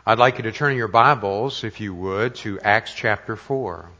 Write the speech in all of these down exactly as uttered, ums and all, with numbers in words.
I'd like you to turn your Bibles, if you would, to Acts chapter four.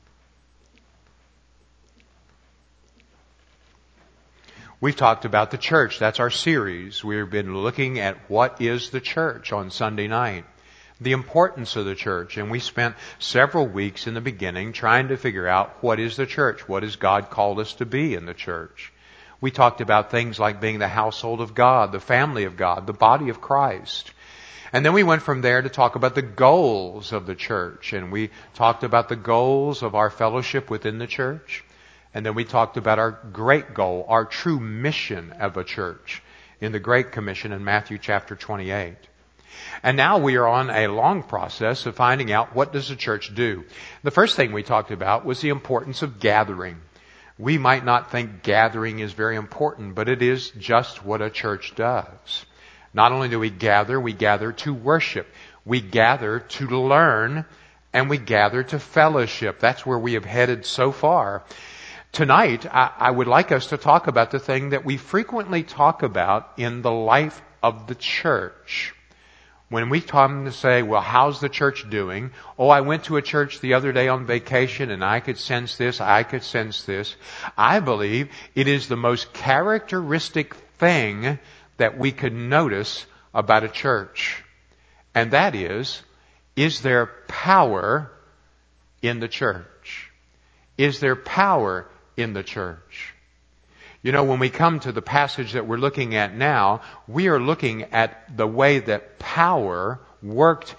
We've talked about the church. That's our series. We've been looking at what is the church on Sunday night, the importance of the church. And we spent several weeks in the beginning trying to figure out what is the church? What has God called us to be in the church? We talked about things like being the household of God, the family of God, the body of Christ. And then we went from there to talk about the goals of the church. And we talked about the goals of our fellowship within the church. And then we talked about our great goal, our true mission of a church in the Great Commission in Matthew chapter twenty-eight. And now we are on a long process of finding out what does the church do. The first thing we talked about was the importance of gathering. We might not think gathering is very important, but it is just what a church does. Not only do we gather, we gather to worship. We gather to learn, and we gather to fellowship. That's where we have headed so far. Tonight, I, I would like us to talk about the thing that we frequently talk about in the life of the church. When we come to say, well, how's the church doing? Oh, I went to a church the other day on vacation and I could sense this, I could sense this. I believe it is the most characteristic thing that we could notice about a church. And that is, is there power in the church? Is there power in the church? You know, when we come to the passage that we're looking at now, we are looking at the way that power worked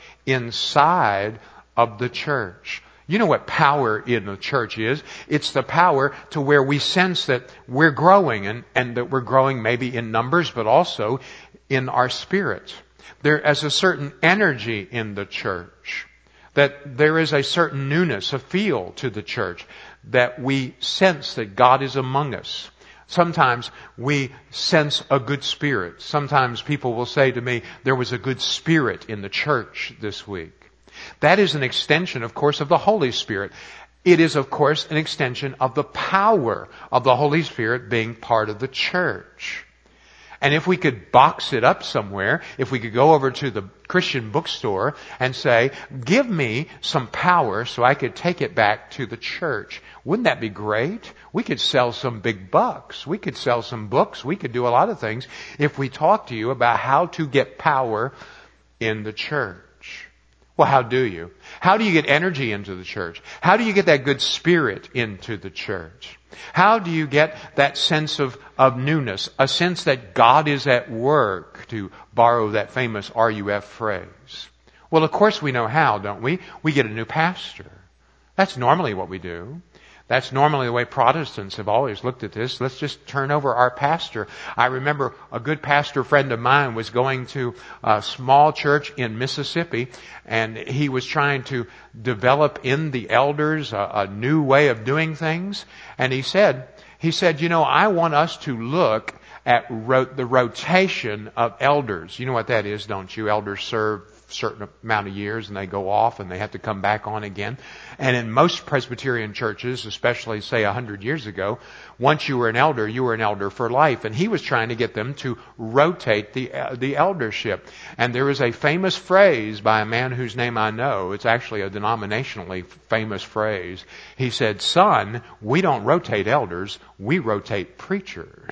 inside of the church. You know what power in the church is? It's the power to where we sense that we're growing and, and that we're growing maybe in numbers, but also in our spirit. There is a certain energy in the church. That there is a certain newness, a feel to the church. That we sense that God is among us. Sometimes we sense a good spirit. Sometimes people will say to me, there was a good spirit in the church this week. That is an extension, of course, of the Holy Spirit. It is, of course, an extension of the power of the Holy Spirit being part of the church. And if we could box it up somewhere, if we could go over to the Christian bookstore and say, give me some power so I could take it back to the church. Wouldn't that be great? We could sell some big bucks. We could sell some books. We could do a lot of things if we talk to you about how to get power in the church. Well, how do you? How do you get energy into the church? How do you get that good spirit into the church? How do you get that sense of, of newness, a sense that God is at work, to borrow that famous R U F phrase? Well, of course we know how, don't we? We get a new pastor. That's normally what we do. That's normally the way Protestants have always looked at this. Let's just turn over our pastor. I remember a good pastor friend of mine was going to a small church in Mississippi, and he was trying to develop in the elders a, a new way of doing things. And he said, he said, you know, I want us to look at ro- the rotation of elders. You know what that is, don't you? Elders serve certain amount of years and they go off and they have to come back on again. And in most Presbyterian churches, especially say a hundred years ago, once you were an elder, you were an elder for life. And he was trying to get them to rotate the uh, the eldership. And there is a famous phrase by a man whose name I know. It's actually a denominationally famous phrase. He said, son, we don't rotate elders, we rotate preachers.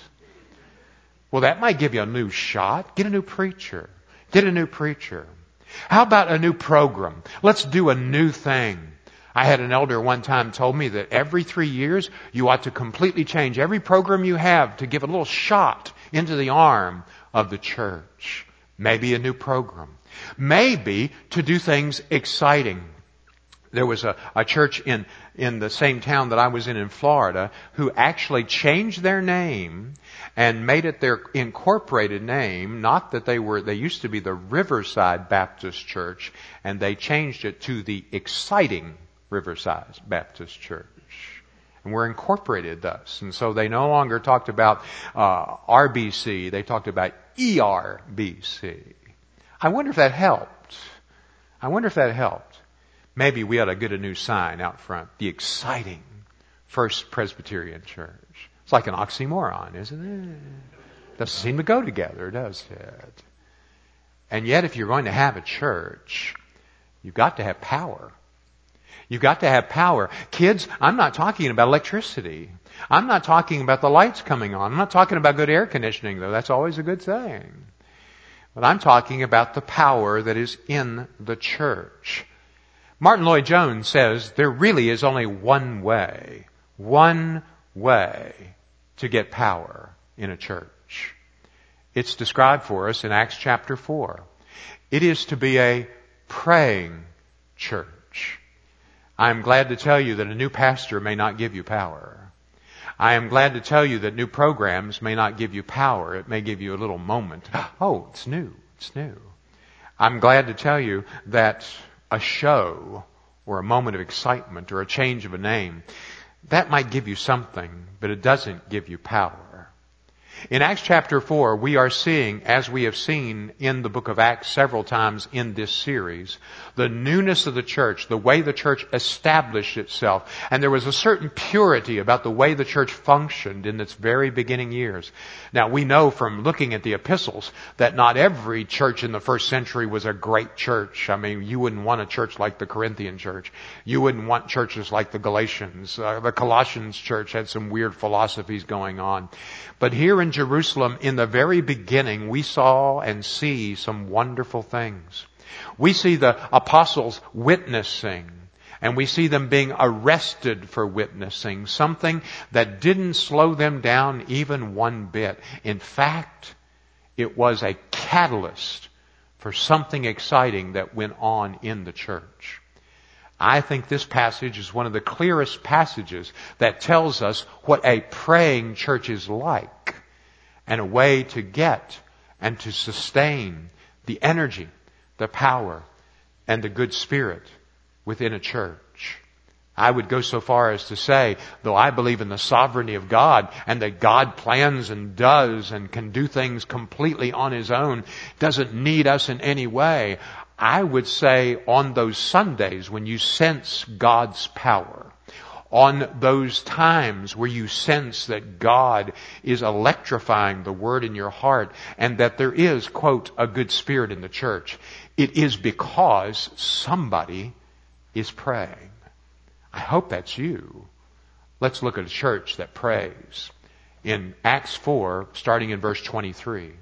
Well, that might give you a new shot. Get a new preacher. Get a new preacher. How about a new program? Let's do a new thing. I had an elder one time told me that every three years you ought to completely change every program you have to give a little shot into the arm of the church. Maybe a new program. Maybe to do things exciting. There was a, a church in, in the same town that I was in in Florida who actually changed their name and made it their incorporated name. Not that they were, they used to be the Riverside Baptist Church, and they changed it to the Exciting Riverside Baptist Church. And we're incorporated thus. And so they no longer talked about uh, R B C, they talked about E R B C. I wonder if that helped. I wonder if that helped. Maybe we ought to get a new sign out front. The Exciting First Presbyterian Church. It's like an oxymoron, isn't it? Doesn't seem to go together, does it? And yet if you're going to have a church, you've got to have power. You've got to have power. Kids, I'm not talking about electricity. I'm not talking about the lights coming on. I'm not talking about good air conditioning, though. That's always a good thing. But I'm talking about the power that is in the church. Martin Lloyd-Jones says there really is only one way, one way to get power in a church. It's described for us in Acts chapter four. It is to be a praying church. I am glad to tell you that a new pastor may not give you power. I am glad to tell you that new programs may not give you power. It may give you a little moment. Oh, it's new. It's new. I'm glad to tell you that a show or a moment of excitement or a change of a name, that might give you something, but it doesn't give you power. In Acts chapter four, we are seeing, as we have seen in the book of Acts several times in this series, the newness of the church, the way the church established itself. And there was a certain purity about the way the church functioned in its very beginning years. Now, we know from looking at the epistles that not every church in the first century was a great church. I mean, you wouldn't want a church like the Corinthian church. You wouldn't want churches like the Galatians. Uh, the Colossians church had some weird philosophies going on. But here in Jerusalem, in the very beginning, we saw and see some wonderful things. We see the apostles witnessing, and we see them being arrested for witnessing, something that didn't slow them down even one bit. In fact, it was a catalyst for something exciting that went on in the church. I think this passage is one of the clearest passages that tells us what a praying church is like, and a way to get and to sustain the energy, the power, and the good spirit within a church. I would go so far as to say, though I believe in the sovereignty of God and that God plans and does and can do things completely on His own, doesn't need us in any way, I would say on those Sundays when you sense God's power, on those times where you sense that God is electrifying the Word in your heart and that there is, quote, a good spirit in the church, it is because somebody is praying. I hope that's you. Let's look at a church that prays. In Acts four, starting in verse twenty-three.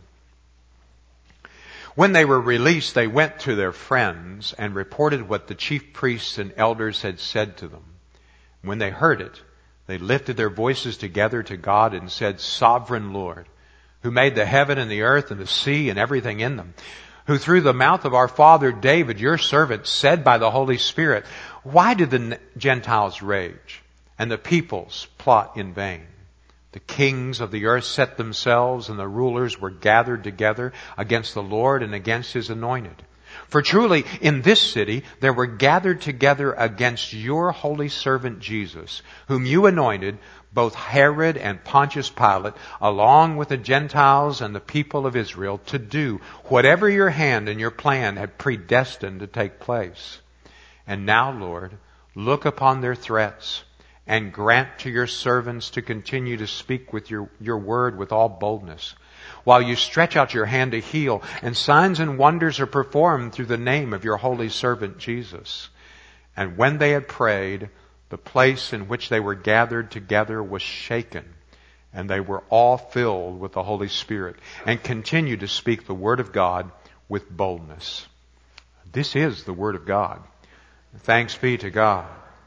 When they were released, they went to their friends and reported what the chief priests and elders had said to them. When they heard it, they lifted their voices together to God and said, Sovereign Lord, who made the heaven and the earth and the sea and everything in them, who through the mouth of our father David, your servant, said by the Holy Spirit, why did the Gentiles rage and the peoples plot in vain? The kings of the earth set themselves and the rulers were gathered together against the Lord and against His anointed. For truly in this city there were gathered together against your holy servant Jesus, whom you anointed, both Herod and Pontius Pilate, along with the Gentiles and the people of Israel, to do whatever your hand and your plan had predestined to take place. And now, Lord, look upon their threats and grant to your servants to continue to speak with your, your word with all boldness, while you stretch out your hand to heal, and signs and wonders are performed through the name of your holy servant Jesus. And when they had prayed, the place in which they were gathered together was shaken, and they were all filled with the Holy Spirit, and continued to speak the word of God with boldness. This is the word of God. Thanks be to God.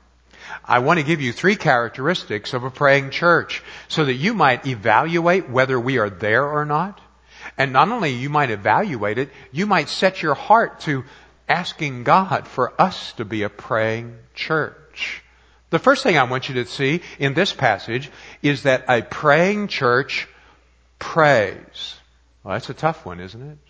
I want to give you three characteristics of a praying church so that you might evaluate whether we are there or not. And not only you might evaluate it, you might set your heart to asking God for us to be a praying church. The first thing I want you to see in this passage is that a praying church prays. Well, that's a tough one, isn't it?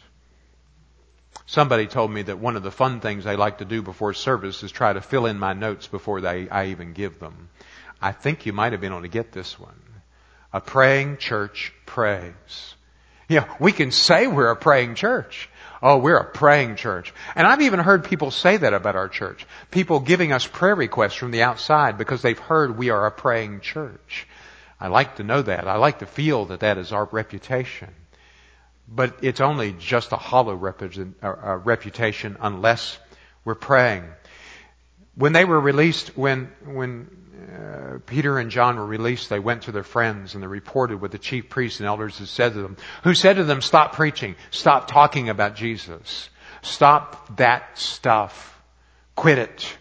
Somebody told me that one of the fun things I like to do before service is try to fill in my notes before they, I even give them. I think you might have been able to get this one. A praying church prays. You know, we can say we're a praying church. Oh, we're a praying church. And I've even heard people say that about our church. People giving us prayer requests from the outside because they've heard we are a praying church. I like to know that. I like to feel that that is our reputation. but it's only just a hollow represent, uh, uh, reputation unless we're praying. When they were released, when when uh, Peter and John were released, they went to their friends and they reported what the chief priests and elders had said to them, who said to them, stop preaching, stop talking about Jesus, stop that stuff, quit it.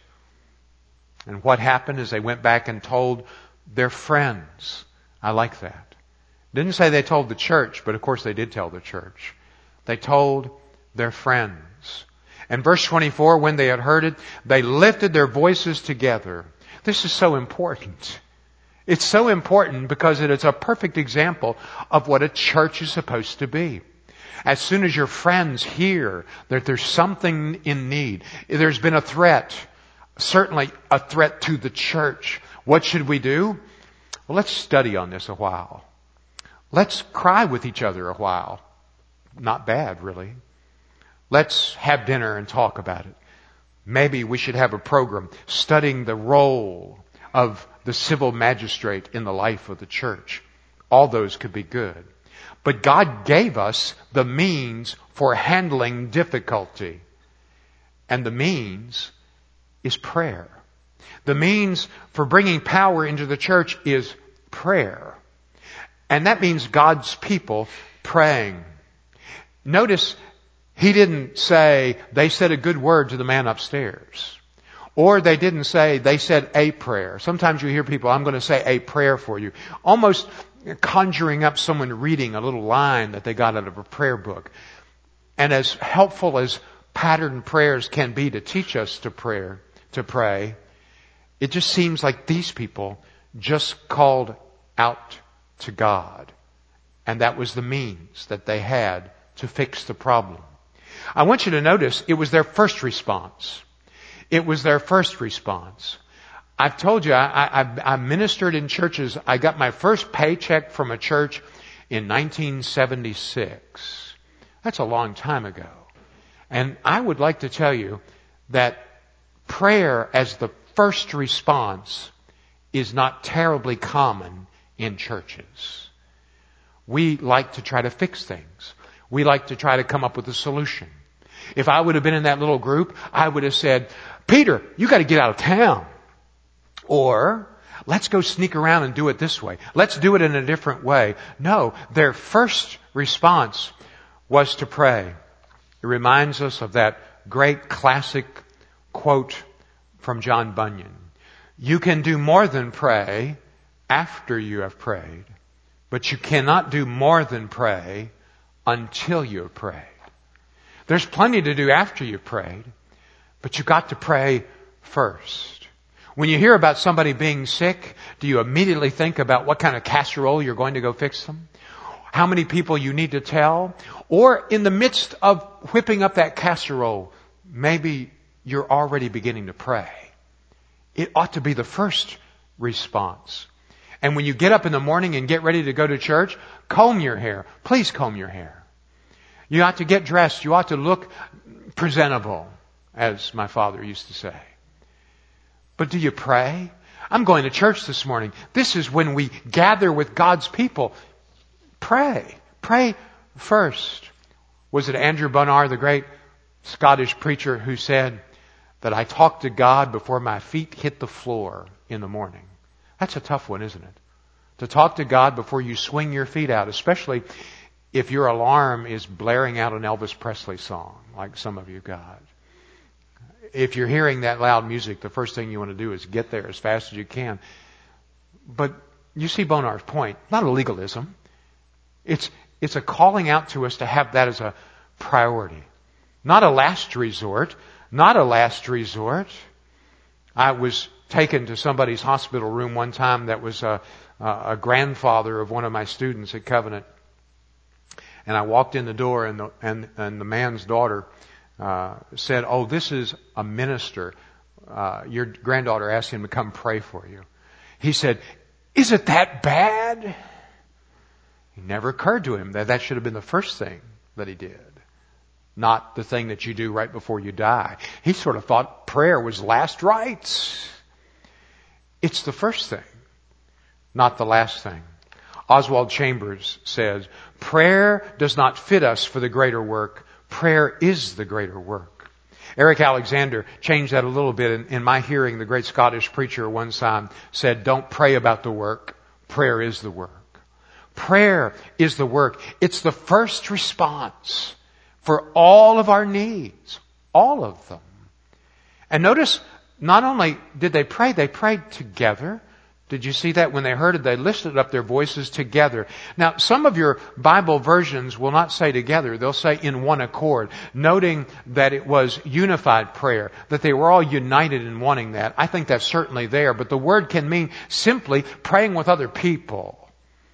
And what happened is they went back and told their friends. I like that. Didn't say they told the church, but of course they did tell the church. They told their friends. And verse twenty-four, when they had heard it, they lifted their voices together. This is so important. It's so important because it is a perfect example of what a church is supposed to be. As soon as your friends hear that there's something in need, there's been a threat, certainly a threat to the church, what should we do? Well, let's study on this a while. Let's cry with each other a while. Not bad, really. Let's have dinner and talk about it. Maybe we should have a program studying the role of the civil magistrate in the life of the church. All those could be good. But God gave us the means for handling difficulty. And the means is prayer. The means for bringing power into the church is prayer. And that means God's people praying. Notice he didn't say they said a good word to the man upstairs. Or they didn't say they said a prayer. Sometimes you hear people, I'm going to say a prayer for you. Almost conjuring up someone reading a little line that they got out of a prayer book. And as helpful as pattern prayers can be to teach us to prayer, to pray, it just seems like these people just called out to God. And that was the means that they had to fix the problem. I want you to notice it was their first response. It was their first response. I've told you, I, I, I ministered in churches. I got my first paycheck from a church in nineteen seventy-six. That's a long time ago. And I would like to tell you that prayer as the first response is not terribly common in churches. We like to try to fix things. We like to try to come up with a solution. If I would have been in that little group, I would have said, Peter, you got to get out of town. Or, let's go sneak around and do it this way. Let's do it in a different way. No, their first response was to pray. It reminds us of that great classic quote from John Bunyan. You can do more than pray after you have prayed, but you cannot do more than pray until you have prayed. There's plenty to do after you've prayed, but you've got to pray first. When you hear about somebody being sick, do you immediately think about what kind of casserole you're going to go fix them? How many people you need to tell? Or in the midst of whipping up that casserole, maybe you're already beginning to pray. It ought to be the first response. And when you get up in the morning and get ready to go to church, comb your hair. Please comb your hair. You ought to get dressed. You ought to look presentable, as my father used to say. But do you pray? I'm going to church this morning. This is when we gather with God's people. Pray. Pray first. Was it Andrew Bonar, the great Scottish preacher, who said that I talk to God before my feet hit the floor in the morning? That's a tough one, isn't it? To talk to God before you swing your feet out, especially if your alarm is blaring out an Elvis Presley song, like some of you got. If you're hearing that loud music, the first thing you want to do is get there as fast as you can. But you see Bonar's point. Not a legalism. It's, it's a calling out to us to have that as a priority. Not a last resort. Not a last resort. I was taken to somebody's hospital room one time that was a, a grandfather of one of my students at Covenant. And I walked in the door and the, and, and the man's daughter uh, said, oh, this is a minister. Uh, your granddaughter asked him to come pray for you. He said, is it that bad? It never occurred to him that that should have been the first thing that he did. Not the thing that you do right before you die. He sort of thought prayer was last rites. It's the first thing, not the last thing. Oswald Chambers says, prayer does not fit us for the greater work. Prayer is the greater work. Eric Alexander changed that a little bit. In, in my hearing, the great Scottish preacher one time said, don't pray about the work. Prayer is the work. Prayer is the work. It's the first response for all of our needs. All of them. And notice, not only did they pray, they prayed together. Did you see that? When they heard it, they lifted up their voices together. Now, some of your Bible versions will not say together. They'll say in one accord, noting that it was unified prayer, that they were all united in wanting that. I think that's certainly there, but the word can mean simply praying with other people.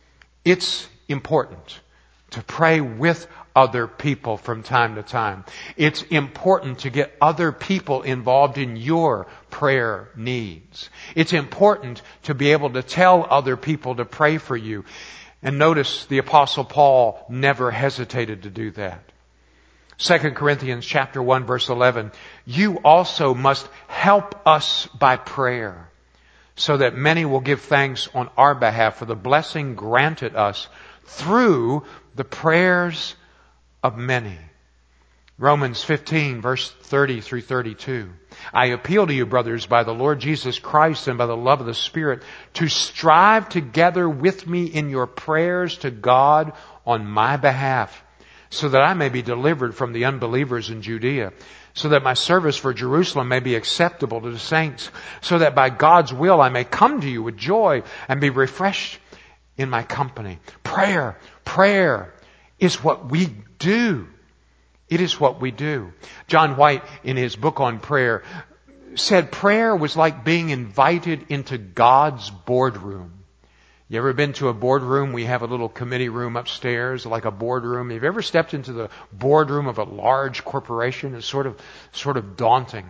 It's important to pray with other people from time to time. It's important to get other people involved in your prayer needs. It's important to be able to tell other people to pray for you. And notice the Apostle Paul never hesitated to do that. Second Corinthians chapter one verse eleven, you also must help us by prayer, so that many will give thanks on our behalf for the blessing granted us through the prayers of many. Romans fifteen verse thirty through thirty-two. I appeal to you, brothers, by the Lord Jesus Christ and by the love of the Spirit, to strive together with me in your prayers to God on my behalf, so that I may be delivered from the unbelievers in Judea, so that my service for Jerusalem may be acceptable to the saints, so that by God's will I may come to you with joy and be refreshed in my company. Prayer, prayer is what we do. It is what we do. John White, in his book on prayer, said prayer was like being invited into God's boardroom. You ever been to a boardroom? We have a little committee room upstairs, like a boardroom. Have you ever stepped into the boardroom of a large corporation? It's sort of, sort of daunting.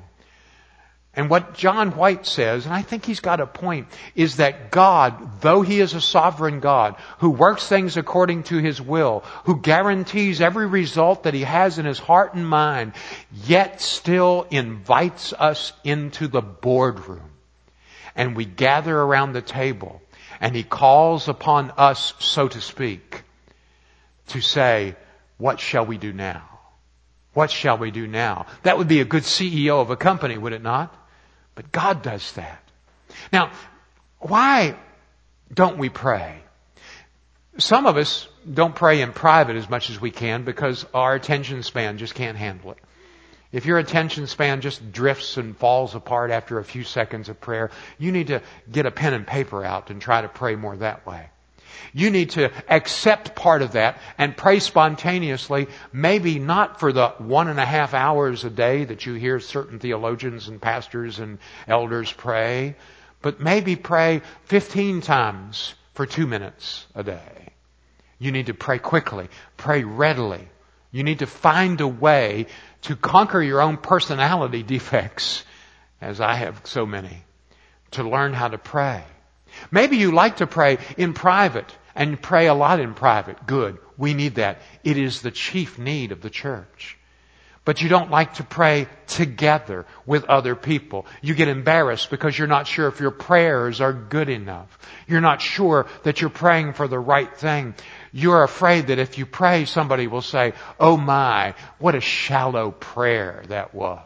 And what John White says, and I think he's got a point, is that God, though He is a sovereign God, who works things according to His will, who guarantees every result that He has in His heart and mind, yet still invites us into the boardroom. And we gather around the table, and He calls upon us, so to speak, to say, what shall we do now? What shall we do now? That would be a good C E O of a company, would it not? But God does that. Now, why don't we pray? Some of us don't pray in private as much as we can because our attention span just can't handle it. If your attention span just drifts and falls apart after a few seconds of prayer, you need to get a pen and paper out and try to pray more that way. You need to accept part of that and pray spontaneously, maybe not for the one and a half hours a day that you hear certain theologians and pastors and elders pray, but maybe pray fifteen times for two minutes a day. You need to pray quickly, pray readily. You need to find a way to conquer your own personality defects, as I have so many, to learn how to pray. Maybe you like to pray in private and pray a lot in private. Good. We need that. It is the chief need of the church. But you don't like to pray together with other people. You get embarrassed because you're not sure if your prayers are good enough. You're not sure that you're praying for the right thing. You're afraid that if you pray, somebody will say, oh my, what a shallow prayer that was.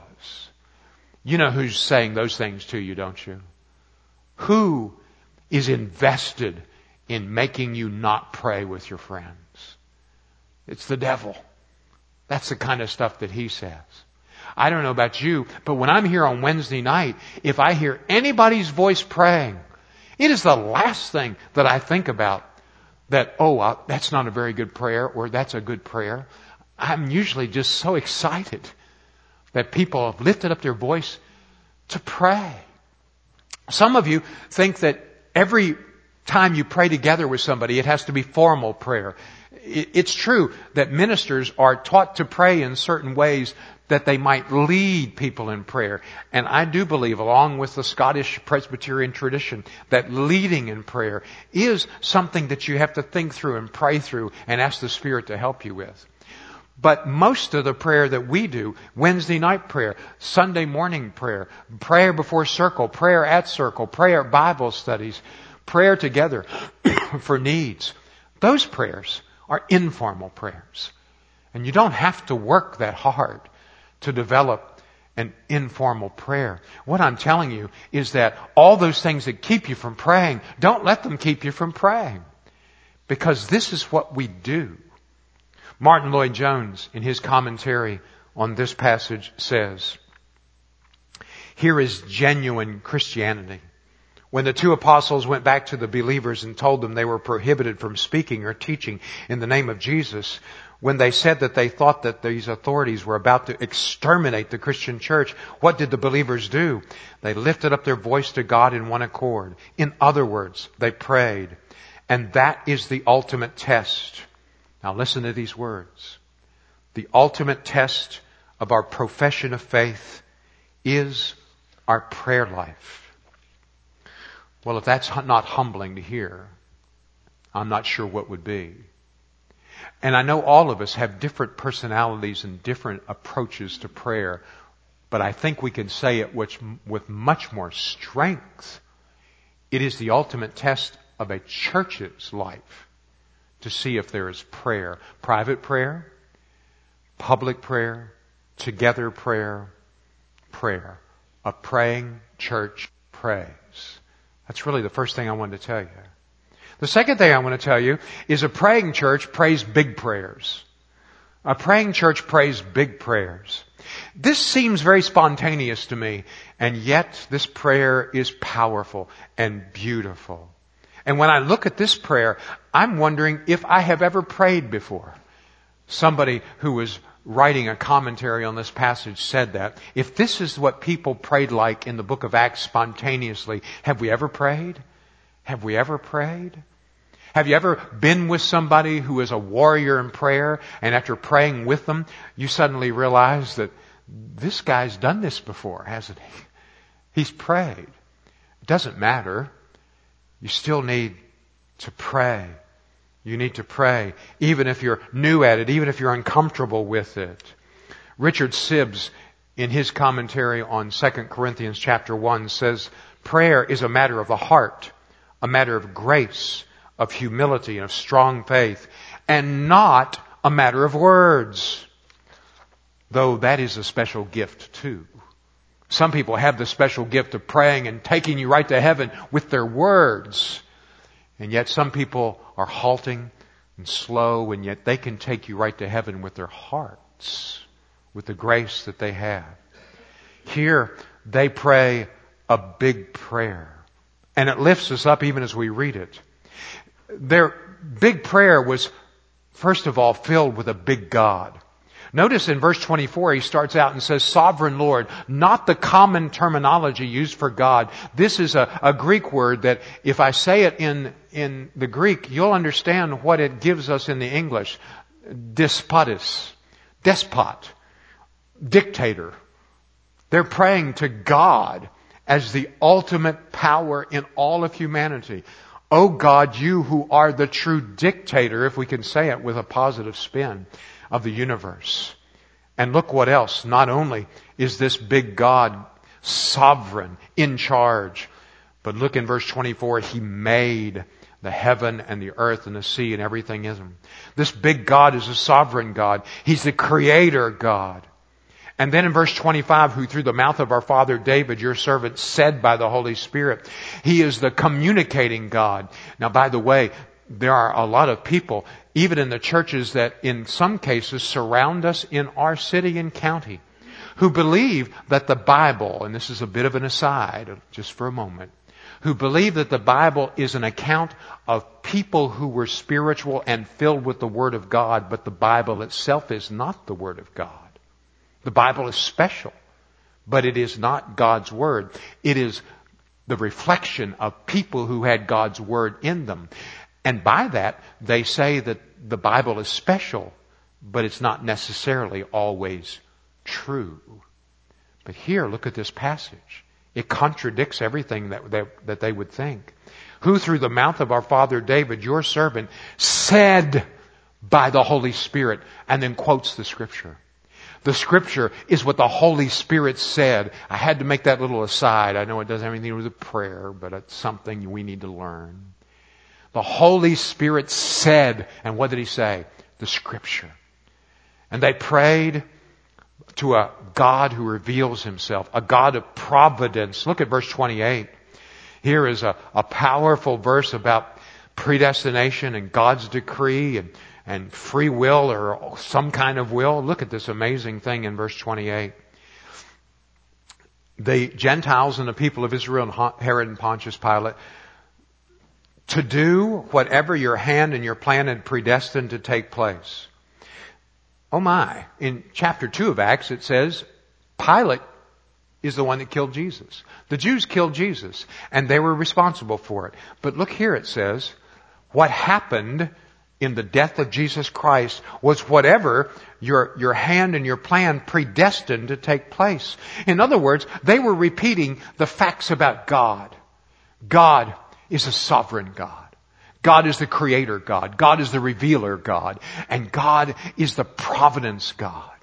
You know who's saying those things to you, don't you? Who is invested in making you not pray with your friends? It's the devil. That's the kind of stuff that he says. I don't know about you, but when I'm here on Wednesday night, if I hear anybody's voice praying, it is the last thing that I think about. That, oh, uh, that's not a very good prayer, or that's a good prayer. I'm usually just so excited that people have lifted up their voice to pray. Some of you think that every time you pray together with somebody, it has to be formal prayer. It's true that ministers are taught to pray in certain ways that they might lead people in prayer. And I do believe, along with the Scottish Presbyterian tradition, that leading in prayer is something that you have to think through and pray through and ask the Spirit to help you with. But most of the prayer that we do, Wednesday night prayer, Sunday morning prayer, prayer before circle, prayer at circle, prayer at Bible studies, prayer together for needs, Those prayers are informal prayers. And you don't have to work that hard to develop an informal prayer. What I'm telling you is that all those things that keep you from praying, don't let them keep you from praying. Because this is what we do. Martin Lloyd-Jones, in his commentary on this passage, says, here is genuine Christianity. When the two apostles went back to the believers and told them they were prohibited from speaking or teaching in the name of Jesus, when they said that they thought that these authorities were about to exterminate the Christian church, what did the believers do? They lifted up their voice to God in one accord. In other words, they prayed. And that is the ultimate test. Now listen to these words. The ultimate test of our profession of faith is our prayer life. Well, if that's not humbling to hear, I'm not sure what would be. And I know all of us have different personalities and different approaches to prayer, but I think we can say it with, with much more strength. It is the ultimate test of a church's life to see if there is prayer. Private prayer, public prayer, together prayer, prayer. A praying church prays. That's really the first thing I wanted to tell you. The second thing I want to tell you is a praying church prays big prayers. A praying church prays big prayers. This seems very spontaneous to me, and yet this prayer is powerful and beautiful. And when I look at this prayer, I'm wondering if I have ever prayed before. Somebody who was writing a commentary on this passage said that if this is what people prayed like in the book of Acts spontaneously, have we ever prayed? Have we ever prayed? Have you ever been with somebody who is a warrior in prayer, and after praying with them, you suddenly realize that this guy's done this before, hasn't he? He's prayed. It doesn't matter. You still need to pray. You need to pray, even if you're new at it, even if you're uncomfortable with it. Richard Sibbes, in his commentary on Second Corinthians chapter one, says, prayer is a matter of the heart, a matter of grace, of humility, and of strong faith, and not a matter of words. Though that is a special gift too. Some people have the special gift of praying and taking you right to heaven with their words. And yet some people are halting and slow, and yet they can take you right to heaven with their hearts, with the grace that they have. Here, they pray a big prayer, and it lifts us up even as we read it. Their big prayer was, first of all, filled with a big God. Notice in verse twenty-four, he starts out and says, Sovereign Lord, not the common terminology used for God. This is a, a Greek word that if I say it in, in the Greek, you'll understand what it gives us in the English. Despotis, despot, dictator. They're praying to God as the ultimate power in all of humanity. Oh God, you who are the true dictator, if we can say it with a positive spin, of the universe. And look what else. Not only is this big God sovereign, in charge, but look in verse twenty-four, He made the heaven and the earth and the sea and everything in them. This big God is a sovereign God. He's the creator God. And then in verse twenty-five, who through the mouth of our father David, your servant, said by the Holy Spirit, He is the communicating God. Now, by the way, there are a lot of people, even in the churches that in some cases surround us in our city and county, who believe that the Bible, and this is a bit of an aside, just for a moment, who believe that the Bible is an account of people who were spiritual and filled with the Word of God, but the Bible itself is not the Word of God. The Bible is special, but it is not God's Word. It is the reflection of people who had God's Word in them. And by that, they say that the Bible is special, but it's not necessarily always true. But here, look at this passage. It contradicts everything that they, that they would think. Who through the mouth of our father David, your servant, said by the Holy Spirit, and then quotes the Scripture. The Scripture is what the Holy Spirit said. I had to make that little aside. I know it doesn't have anything to do with prayer, but it's something we need to learn. The Holy Spirit said, and what did He say? The Scripture. And they prayed to a God who reveals Himself, a God of providence. Look at verse twenty-eight. Here is a, a powerful verse about predestination and God's decree and, and free will or some kind of will. Look at this amazing thing in verse twenty-eight. The Gentiles and the people of Israel and Herod and Pontius Pilate, to do whatever your hand and your plan had predestined to take place. Oh my. In chapter two of Acts it says Pilate is the one that killed Jesus. The Jews killed Jesus and they were responsible for it. But look here, it says what happened in the death of Jesus Christ was whatever your, your hand and your plan predestined to take place. In other words, they were repeating the facts about God. God is a sovereign God. God is the creator God. God is the revealer God. And God is the providence God.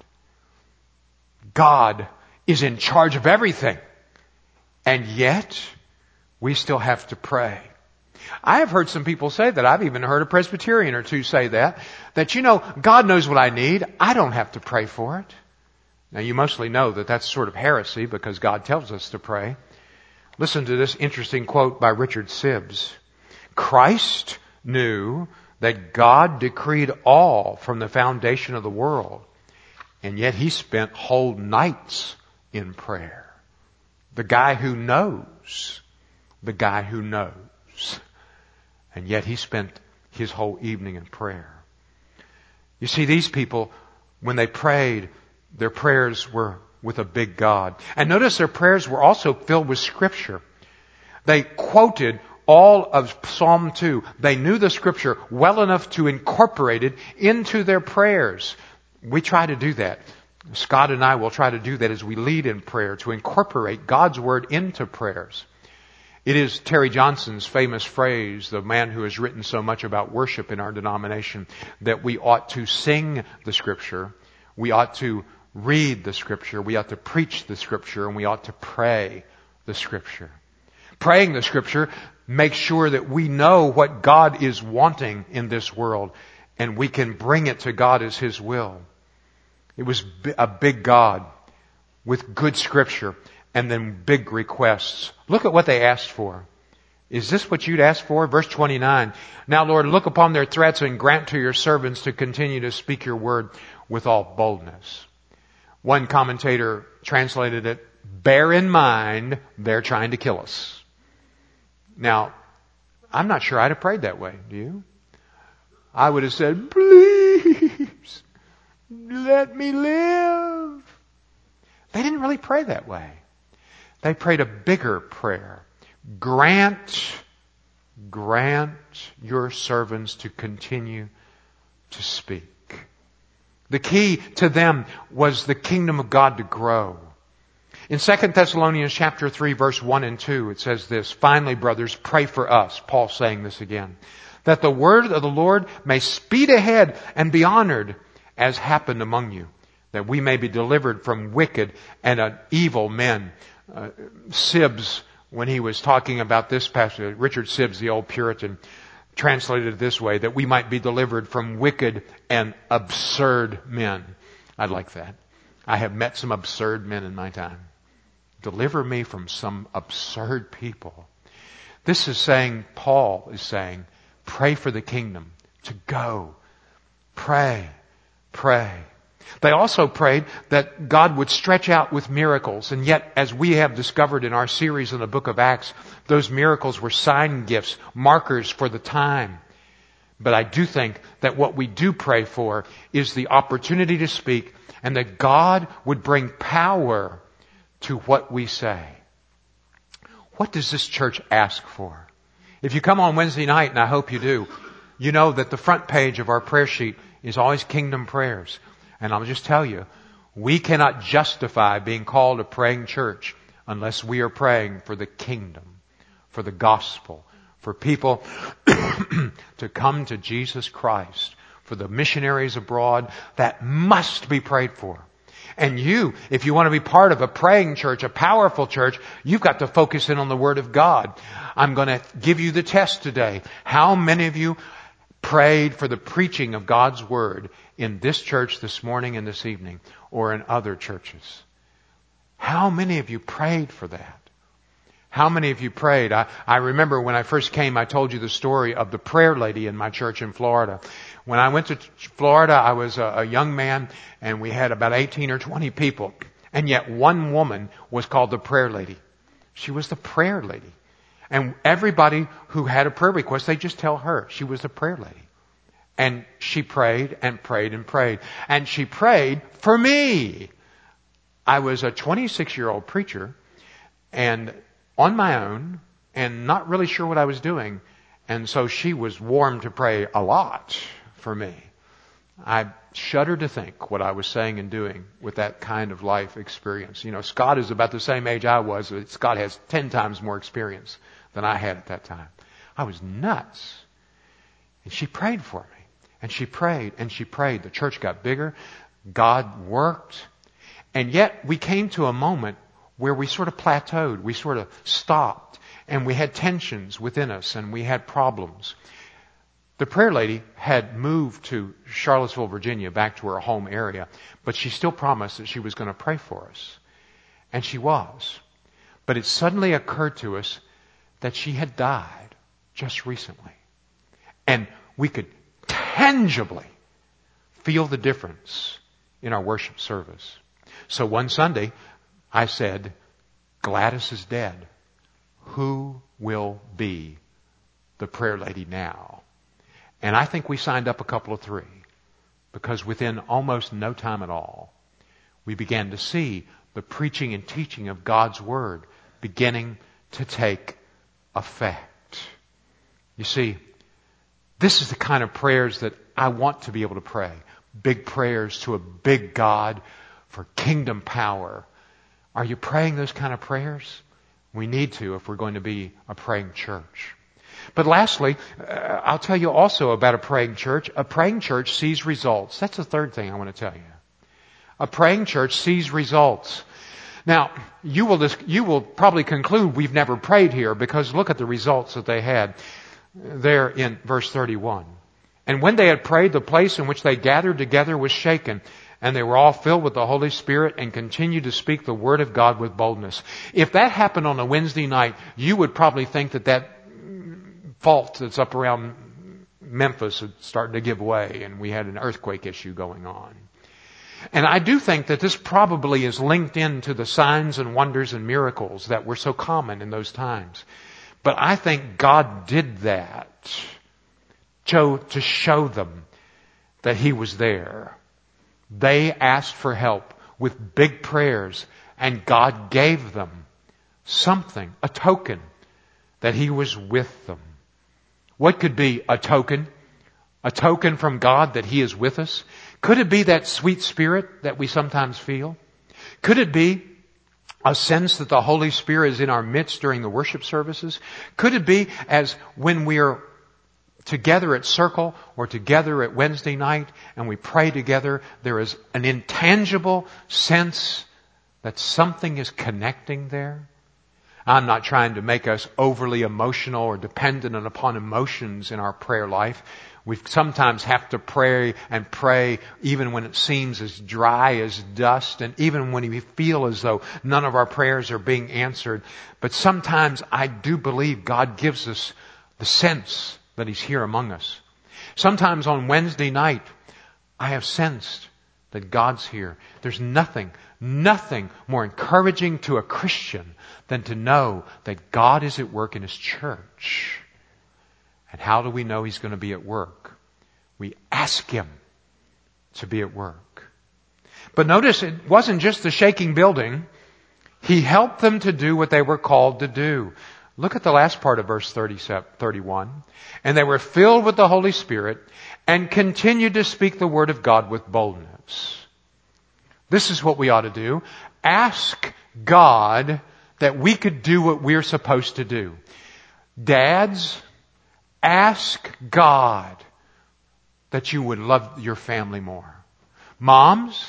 God is in charge of everything. And yet, we still have to pray. I have heard some people say that. I've even heard a Presbyterian or two say that. That, you know, God knows what I need. I don't have to pray for it. Now, you mostly know that that's sort of heresy because God tells us to pray. Listen to this interesting quote by Richard Sibbes. Christ knew that God decreed all from the foundation of the world, and yet He spent whole nights in prayer. The guy who knows, the guy who knows, and yet He spent his whole evening in prayer. You see, these people, when they prayed, their prayers were with a big God. And notice their prayers were also filled with Scripture. They quoted all of Psalm two. They knew the Scripture well enough to incorporate it into their prayers. We try to do that. Scott and I will try to do that as we lead in prayer, to incorporate God's Word into prayers. It is Terry Johnson's famous phrase, the man who has written so much about worship in our denomination, that we ought to sing the Scripture, we ought to read the Scripture, we ought to preach the Scripture, and we ought to pray the Scripture. Praying the Scripture makes sure that we know what God is wanting in this world, and we can bring it to God as His will. It was a big God with good Scripture and then big requests. Look at what they asked for. Is this what you'd ask for? Verse twenty-nine. Now, Lord, look upon their threats and grant to your servants to continue to speak your word with all boldness. One commentator translated it, bear in mind they're trying to kill us. Now, I'm not sure I'd have prayed that way. Do you? I would have said, please, let me live. They didn't really pray that way. They prayed a bigger prayer. Grant, grant your servants to continue to speak. The key to them was the kingdom of God to grow. In Second Thessalonians chapter three, verse one and two, it says this, finally, brothers, pray for us. Paul's saying this again. That the word of the Lord may speed ahead and be honored as happened among you. That we may be delivered from wicked and uh, evil men. Uh, Sibbes, when he was talking about this passage, Richard Sibbes, the old Puritan, translated it this way, that we might be delivered from wicked and absurd men. I'd like that. I have met some absurd men in my time. Deliver me from some absurd people. This is saying, Paul is saying, pray for the kingdom to go. Pray, pray. They also prayed that God would stretch out with miracles. And yet, as we have discovered in our series in the book of Acts, those miracles were sign gifts, markers for the time. But I do think that what we do pray for is the opportunity to speak, and that God would bring power to what we say. What does this church ask for? If you come on Wednesday night, and I hope you do, you know that the front page of our prayer sheet is always kingdom prayers. And I'll just tell you, we cannot justify being called a praying church unless we are praying for the kingdom, for the gospel, for people to come to Jesus Christ, for the missionaries abroad. That must be prayed for. And you, if you want to be part of a praying church, a powerful church, you've got to focus in on the Word of God. I'm going to give you the test today. How many of you prayed for the preaching of God's Word in this church this morning and this evening, or in other churches? How many of you prayed for that? How many of you prayed? I, I remember when I first came, I told you the story of the prayer lady in my church in Florida. When I went to Florida, I was a, a young man, and we had about eighteen or twenty people. And yet one woman was called the prayer lady. She was the prayer lady. And everybody who had a prayer request, they just tell her she was the prayer lady. And she prayed and prayed and prayed. And she prayed for me. I was a twenty-six-year-old preacher, and on my own, and not really sure what I was doing. And so she was warm to pray a lot for me. I shudder to think what I was saying and doing with that kind of life experience. You know, Scott is about the same age I was. Scott has ten times more experience than I had at that time. I was nuts. And she prayed for me. And she prayed and she prayed. The church got bigger. God worked. And yet we came to a moment where we sort of plateaued. We sort of stopped. And we had tensions within us, and we had problems. The prayer lady had moved to Charlottesville, Virginia, back to her home area, but she still promised that she was going to pray for us. And she was. But it suddenly occurred to us that she had died just recently. And we could tangibly feel the difference in our worship service. So one Sunday, I said, Gladys is dead. Who will be the prayer lady now? And I think we signed up a couple of three, because within almost no time at all, we began to see the preaching and teaching of God's Word beginning to take effect. You see, this is the kind of prayers that I want to be able to pray. Big prayers to a big God for kingdom power. Are you praying those kind of prayers? We need to if we're going to be a praying church. But lastly, uh, I'll tell you also about a praying church. A praying church sees results. That's the third thing I want to tell you. A praying church sees results. Now, you will just, you will probably conclude we've never prayed here, because look at the results that they had there in verse thirty-one. And when they had prayed, the place in which they gathered together was shaken, and they were all filled with the Holy Spirit and continued to speak the Word of God with boldness. If that happened on a Wednesday night, you would probably think that that fault that's up around Memphis is starting to give way, and we had an earthquake issue going on. And I do think that this probably is linked into the signs and wonders and miracles that were so common in those times. But I think God did that to show them that He was there. They asked for help with big prayers, and God gave them something, a token, that He was with them. What could be a token? A token from God that He is with us? Could it be that sweet Spirit that we sometimes feel? Could it be a sense that the Holy Spirit is in our midst during the worship services? Could it be as when we are together at Circle or together at Wednesday night and we pray together, there is an intangible sense that something is connecting there? I'm not trying to make us overly emotional or dependent upon emotions in our prayer life. We sometimes have to pray and pray even when it seems as dry as dust, and even when we feel as though none of our prayers are being answered. But sometimes I do believe God gives us the sense that He's here among us. Sometimes on Wednesday night, I have sensed that God's here. There's nothing, nothing more encouraging to a Christian than to know that God is at work in His church. And how do we know He's going to be at work? We ask Him to be at work. But notice it wasn't just the shaking building. He helped them to do what they were called to do. Look at the last part of verse thirty-one. And they were filled with the Holy Spirit and continued to speak the Word of God with boldness. This is what we ought to do. Ask God that we could do what we're supposed to do. Dads, ask God that you would love your family more. Moms,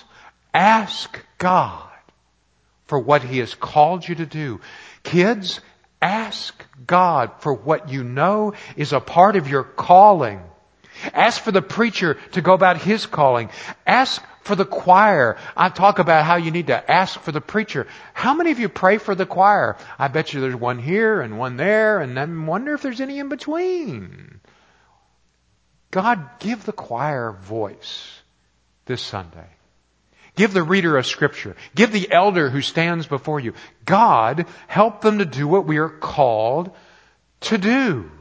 Ask God for what He has called you to do. Kids, ask God for what you know is a part of your calling. Ask for the preacher to go about his calling. Ask for the choir. I talk about how you need to ask for the preacher. How many of you pray for the choir? I bet you there's one here and one there, and then wonder if there's any in between. God, give the choir voice this Sunday. Give the reader of Scripture. Give the elder who stands before you. God, help them to do what we are called to do.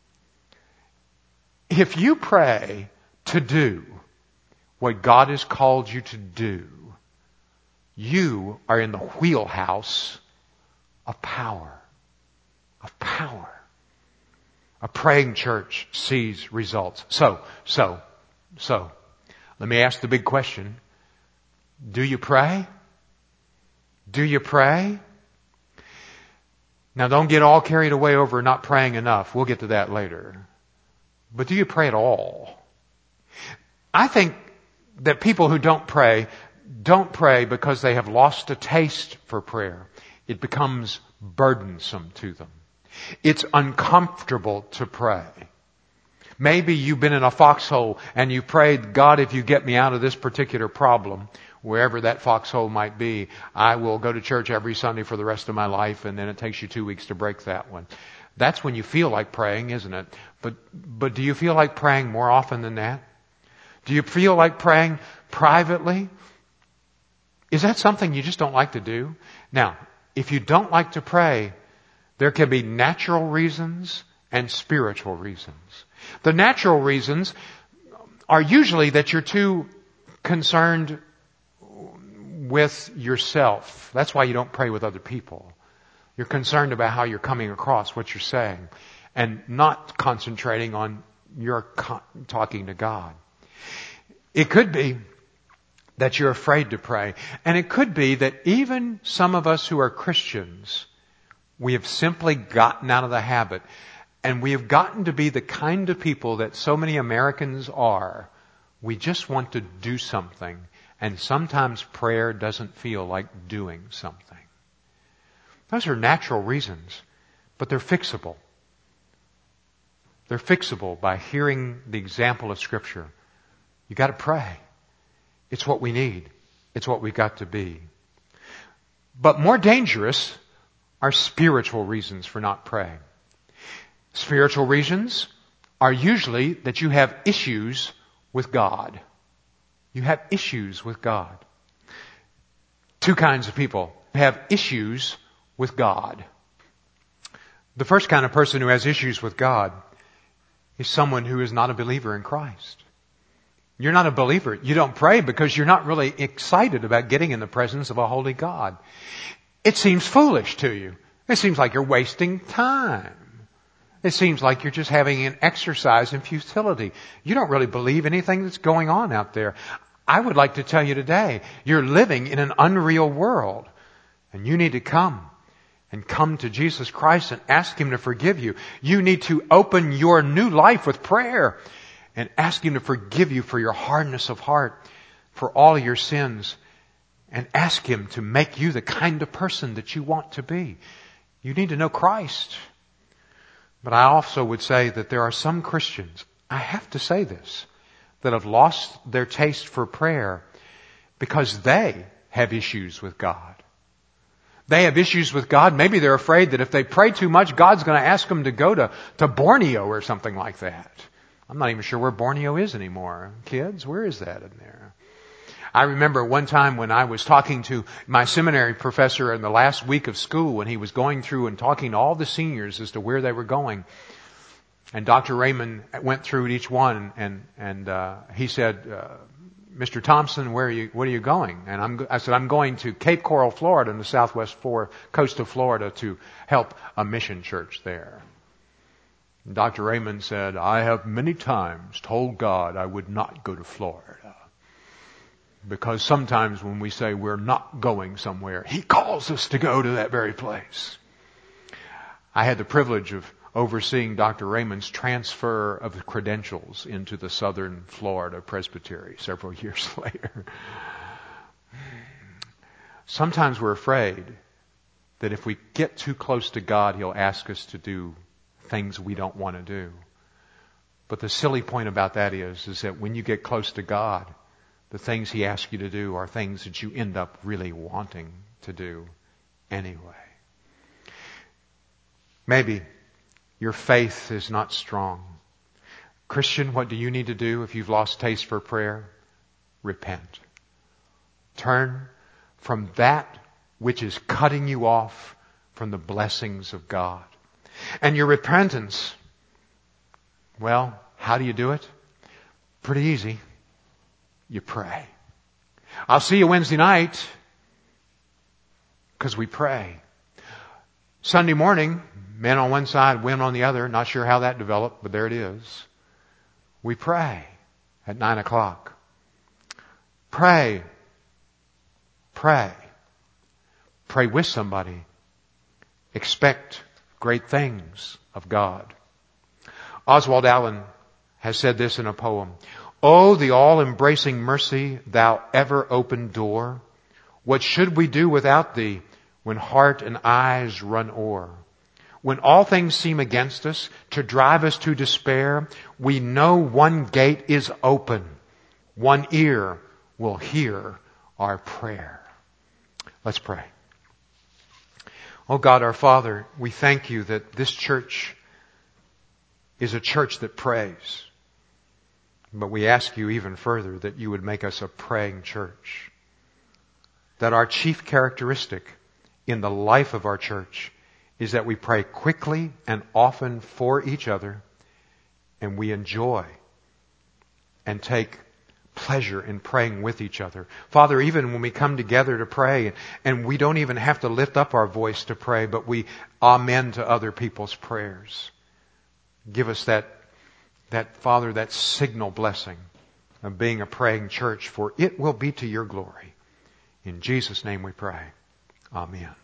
If you pray to do what God has called you to do, you are in the wheelhouse of power. Of power. A praying church sees results. So, so, so, let me ask the big question. Do you pray? Do you pray? Now don't get all carried away over not praying enough. We'll get to that later. But do you pray at all? I think that people who don't pray, don't pray because they have lost a taste for prayer. It becomes burdensome to them. It's uncomfortable to pray. Maybe you've been in a foxhole and you prayed, God, if you get me out of this particular problem, wherever that foxhole might be, I will go to church every Sunday for the rest of my life, and then it takes you two weeks to break that one. That's when you feel like praying, isn't it? But, but do you feel like praying more often than that? Do you feel like praying privately? Is that something you just don't like to do? Now, if you don't like to pray, there can be natural reasons and spiritual reasons. The natural reasons are usually that you're too concerned with yourself. That's why you don't pray with other people. You're concerned about how you're coming across, what you're saying, and not concentrating on your co- talking to God. It could be that you're afraid to pray. And it could be that even some of us who are Christians, we have simply gotten out of the habit. And we have gotten to be the kind of people that so many Americans are. We just want to do something. And sometimes prayer doesn't feel like doing something. Those are natural reasons, but they're fixable. They're fixable by hearing the example of Scripture. You got to pray. It's what we need. It's what we've got to be. But more dangerous are spiritual reasons for not praying. Spiritual reasons are usually that you have issues with God. You have issues with God. Two kinds of people have issues with God. The first kind of person who has issues with God is someone who is not a believer in Christ. You're not a believer. You don't pray because you're not really excited about getting in the presence of a holy God. It seems foolish to you. It seems like you're wasting time. It seems like you're just having an exercise in futility. You don't really believe anything that's going on out there. I would like to tell you today, you're living in an unreal world. And you need to come and come to Jesus Christ and ask Him to forgive you. You need to open your new life with prayer and ask Him to forgive you for your hardness of heart, for all your sins, and ask Him to make you the kind of person that you want to be. You need to know Christ. But I also would say that there are some Christians, I have to say this, that have lost their taste for prayer because they have issues with God. They have issues with God. Maybe they're afraid that if they pray too much, God's going to ask them to go to, to Borneo or something like that. I'm not even sure where Borneo is anymore. Kids, where is that in there? I remember one time when I was talking to my seminary professor in the last week of school when he was going through and talking to all the seniors as to where they were going. And Doctor Raymond went through each one and, and, uh, he said, uh, Mister Thompson, where are you, what are you going? And I'm, I said, I'm going to Cape Coral, Florida, in the southwest for, coast of Florida to help a mission church there. And Doctor Raymond said, I have many times told God I would not go to Florida. Because sometimes when we say we're not going somewhere, He calls us to go to that very place. I had the privilege of overseeing Doctor Raymond's transfer of the credentials into the Southern Florida Presbytery several years later. Sometimes we're afraid that if we get too close to God, He'll ask us to do things we don't want to do. But the silly point about that is, is that when you get close to God, the things He asks you to do are things that you end up really wanting to do anyway. Maybe your faith is not strong. Christian, what do you need to do if you've lost taste for prayer? Repent. Turn from that which is cutting you off from the blessings of God. And your repentance, well, how do you do it? Pretty easy. You pray. I'll see you Wednesday night because we pray. Sunday morning, men on one side, women on the other. Not sure how that developed, but there it is. We pray at nine o'clock. Pray. Pray. Pray with somebody. Expect great things of God. Oswald Allen has said this in a poem. Oh, the all-embracing mercy, thou ever-open door. What should we do without thee when heart and eyes run o'er? When all things seem against us to drive us to despair, we know one gate is open. One ear will hear our prayer. Let's pray. Oh God, our Father, we thank you that this church is a church that prays. But we ask you even further that you would make us a praying church. That our chief characteristic in the life of our church is that we pray quickly and often for each other, and we enjoy and take pleasure in praying with each other. Father, even when we come together to pray, and we don't even have to lift up our voice to pray, but we amen to other people's prayers. Give us that, that Father, that signal blessing of being a praying church, for it will be to your glory. In Jesus' name we pray. Amen.